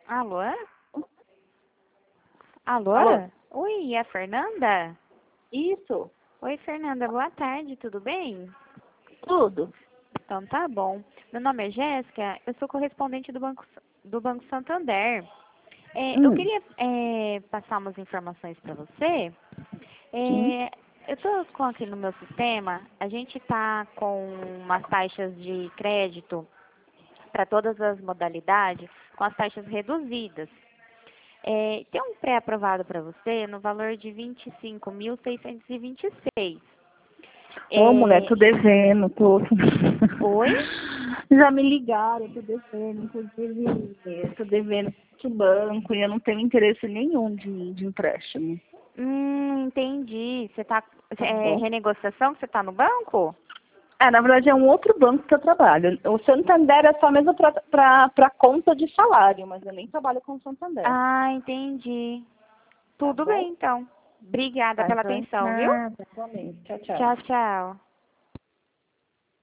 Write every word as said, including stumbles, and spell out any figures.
Alô? Alô? Alô? Oi, é a Fernanda? Isso, Oi, Fernanda, boa tarde, tudo bem? tudo. Então tá bom. Meu nome é Jéssica, eu sou correspondente do Banco, do Banco Santander. É, eu Hum, queria é, passar umas informações para você. sim. É, eu estou com aqui no meu sistema, a gente está com umas taxas de crédito para todas as modalidades, com as taxas reduzidas. É, tem um pré-aprovado para você no valor de vinte e cinco mil seiscentos e vinte e seis. Ô, mulher, É, tô devendo, tô. oi? Já me ligaram, eu tô devendo, inclusive, eu tô devendo pro banco e eu não tenho interesse nenhum de, de empréstimo. Hum, entendi. Você tá, Tá é bom? renegociação que você está no banco? É, na verdade é um outro banco que eu trabalho. O Santander é só mesmo pra, pra, pra conta de salário, mas eu nem trabalho com o Santander. Ah, entendi. Tá Tudo bom? bem, então. Obrigada Tá, pela então, atenção, viu? nada, igualmente. Tchau, tchau. Tchau, tchau.